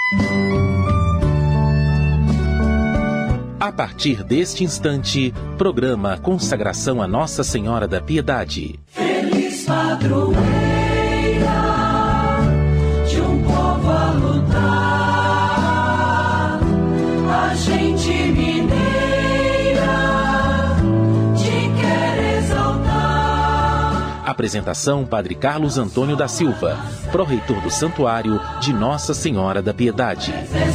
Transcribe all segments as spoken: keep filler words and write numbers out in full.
A partir deste instante, programa Consagração a Nossa Senhora da Piedade. Feliz padroeira de um povo a lutar, a gente mineira te quer exaltar. Apresentação: Padre Carlos Antônio da Silva, pró-reitor do Santuário de Nossa Senhora da Piedade.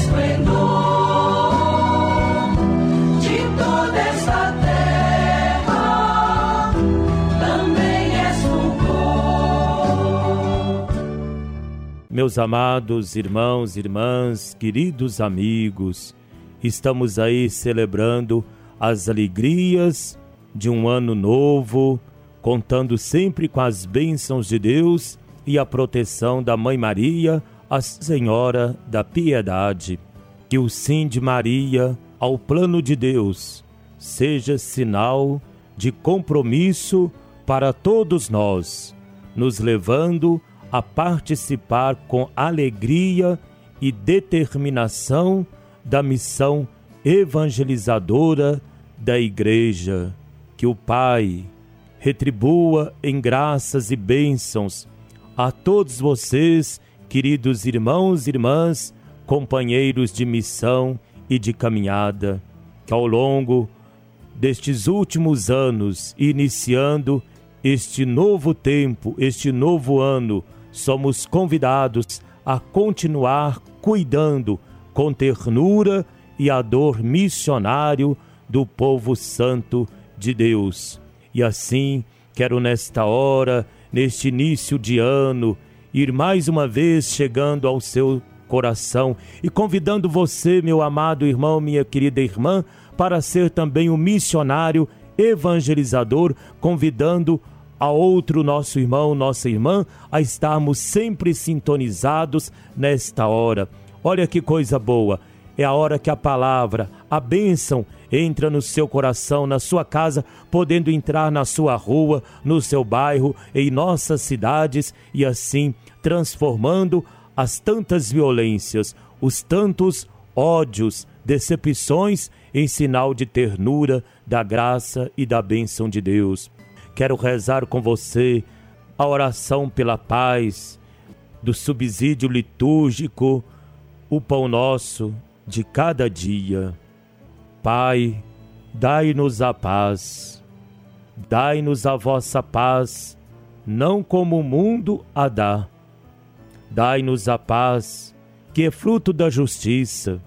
Meus amados irmãos e irmãs, queridos amigos, estamos aí celebrando as alegrias de um ano novo, contando sempre com as bênçãos de Deus e a proteção da Mãe Maria, a Senhora da Piedade. Que o sim de Maria ao plano de Deus seja sinal de compromisso para todos nós, nos levando a participar com alegria e determinação da missão evangelizadora da Igreja. Que o Pai retribua em graças e bênçãos a todos vocês, queridos irmãos e irmãs, companheiros de missão e de caminhada, que ao longo destes últimos anos, iniciando este novo tempo, este novo ano, somos convidados a continuar cuidando com ternura e ardor missionário do povo santo de Deus. E assim, quero nesta hora, neste início de ano, ir mais uma vez chegando ao seu coração e convidando você, meu amado irmão, minha querida irmã, para ser também um missionário evangelizador, convidando a outro nosso irmão, nossa irmã, a estarmos sempre sintonizados nesta hora. Olha que coisa boa, é a hora que a palavra, a bênção, entra no seu coração, na sua casa, podendo entrar na sua rua, no seu bairro, em nossas cidades, e assim transformando as tantas violências, os tantos ódios, decepções, em sinal de ternura, da graça e da bênção de Deus. Quero rezar com você a oração pela paz, do subsídio litúrgico, o pão nosso de cada dia. Pai, dai-nos a paz, dai-nos a vossa paz, não como o mundo a dá. Dai-nos a paz, que é fruto da justiça.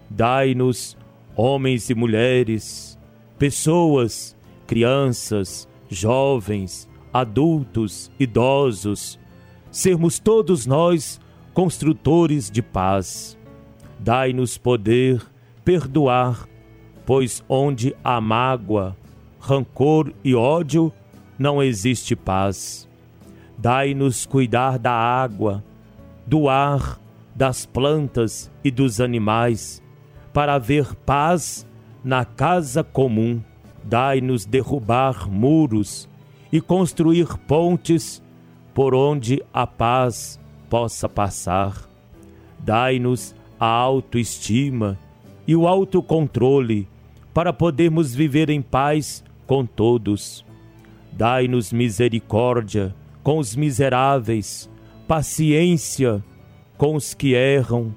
Dai-nos, homens e mulheres, pessoas, crianças, jovens, adultos, idosos, sermos todos nós construtores de paz. Dai-nos poder perdoar, pois onde há mágoa, rancor e ódio, não existe paz. Dai-nos cuidar da água, do ar, das plantas e dos animais, para haver paz na casa comum. Dai-nos derrubar muros e construir pontes por onde a paz possa passar. Dai-nos a autoestima e o autocontrole para podermos viver em paz com todos. Dai-nos misericórdia com os miseráveis, paciência com os que erram,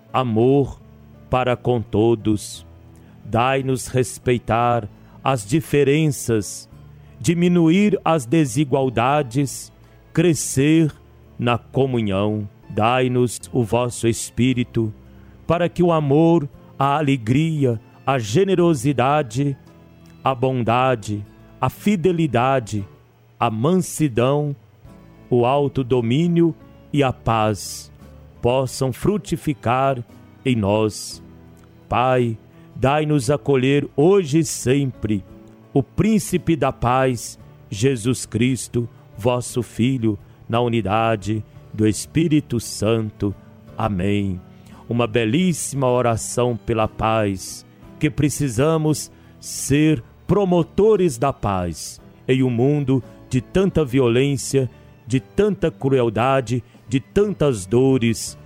amor para com todos. Dai-nos respeitar as diferenças, diminuir as desigualdades, crescer na comunhão. Dai-nos o vosso Espírito, para que o amor, a alegria, a generosidade, a bondade, a fidelidade, a mansidão, o autodomínio e a paz possam frutificar em nós. Pai, dai-nos acolher hoje e sempre o Príncipe da Paz, Jesus Cristo, vosso Filho, na unidade do Espírito Santo. Amém. Uma belíssima oração pela paz, que precisamos ser promotores da paz em um mundo de tanta violência, de tanta crueldade, de tantas dores.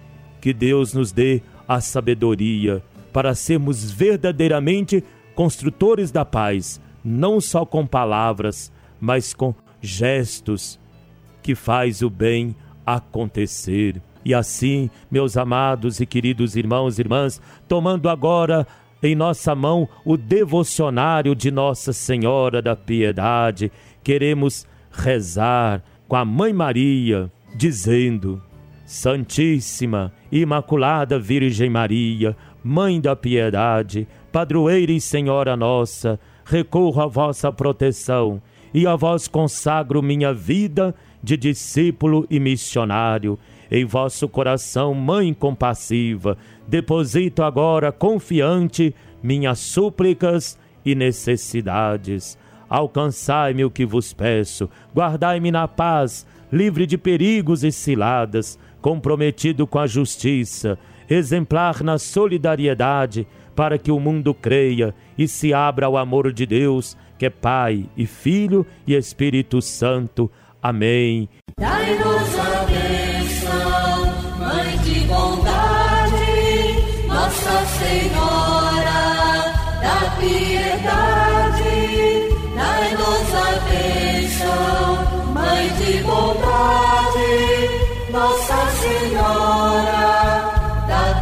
que Deus nos dê a sabedoria para sermos verdadeiramente construtores da paz, não só com palavras, mas com gestos que faz o bem acontecer. E assim, meus amados e queridos irmãos e irmãs, tomando agora em nossa mão o devocionário de Nossa Senhora da Piedade, queremos rezar com a Mãe Maria, dizendo: Santíssima, Imaculada Virgem Maria, Mãe da Piedade, Padroeira e Senhora nossa, recorro à vossa proteção e a vós consagro minha vida de discípulo e missionário. Em vosso coração, Mãe compassiva, deposito agora confiante minhas súplicas e necessidades. Alcançai-me o que vos peço, guardai-me na paz, livre de perigos e ciladas, comprometido com a justiça, exemplar na solidariedade, para que o mundo creia e se abra ao amor de Deus, que é Pai e Filho e Espírito Santo. Amém. Dai-nos a bênção, Mãe de bondade, Nossa Senhora da Piedade. Dai-nos a bênção, Mãe de bondade, Nossa Senhora da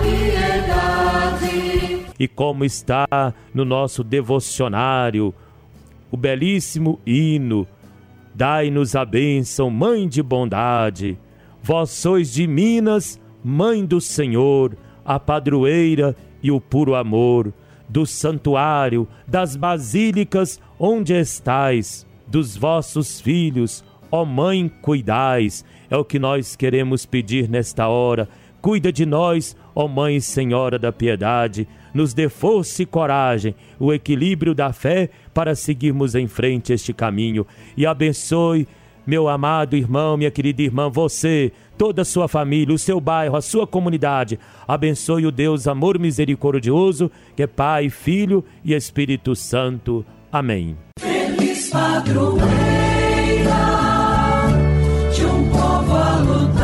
Piedade. E como está no nosso devocionário o belíssimo hino: Dai-nos a bênção, Mãe de bondade. Vós sois de Minas, Mãe do Senhor, a padroeira e o puro amor. Do santuário, das basílicas onde estais, dos vossos filhos, ó Mãe, cuidais. É o que nós queremos pedir nesta hora. Cuida de nós, ó Mãe Senhora da Piedade. Nos dê força e coragem, o equilíbrio da fé para seguirmos em frente este caminho. E abençoe, meu amado irmão, minha querida irmã, você, toda a sua família, o seu bairro, a sua comunidade. Abençoe o Deus amor misericordioso, que é Pai, Filho e Espírito Santo. Amém. Feliz padroeira de um povo a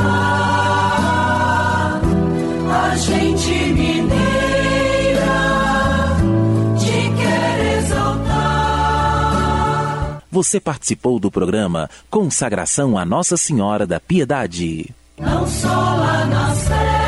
lutar, a gente mineira te quer exaltar. Você participou do programa Consagração a Nossa Senhora da Piedade. Não só lá na Sé